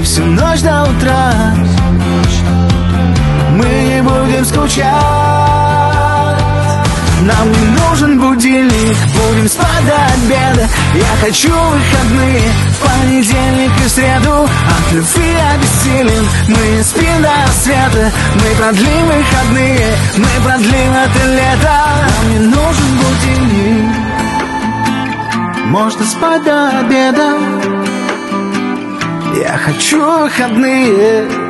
и всю ночь до утра. Мы не будем скучать. Нам не нужен будильник, будем спать до обеда. Я хочу выходные в понедельник и среду. От любви обессилен, мы не спим до рассвета. Мы продлим выходные, мы продлим это лето. Нам не нужен будильник, можно спать до обеда. Я хочу выходные.